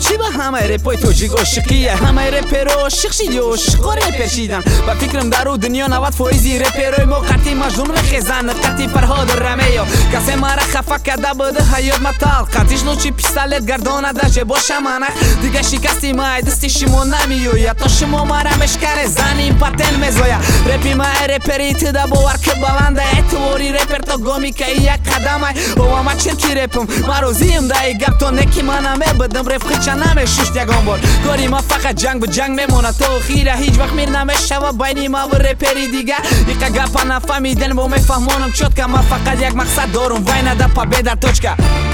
چی به همه رپای توجیگ عاشقیه همه رپر عاشق شید یا عاشق رپر شیدن با فکرم در او دنیا 90% رپرای ما قطعی مجنون خزن قطعی فرهاد رمیو کسی مرا خفه کرده بوده حیات مطال قطعیش نوچی پیستالت گردانه داشته باشه منه دیگه شکستی مای دستی شما نمیوید تا شما مرا مشکره زنیم پتن مزویا رپی ما رپری تدا باور که بلنده اعتباری رپر تا گامی که یک قدمه او ما چیم کی رپم مرا زیم دایی گپ تا نکی منم بدم رفقی چنمه ششت یگان بار کاری ما فقط جنگ به جنگ میمونه تا خیره هیچ وقت میر نمیشه و بینی ما و رپری دیگه دیگه گپا نفهمیدن با میفهمونم چود که ما فقط یک مقصد دارم وای نده پا بیدر توچکه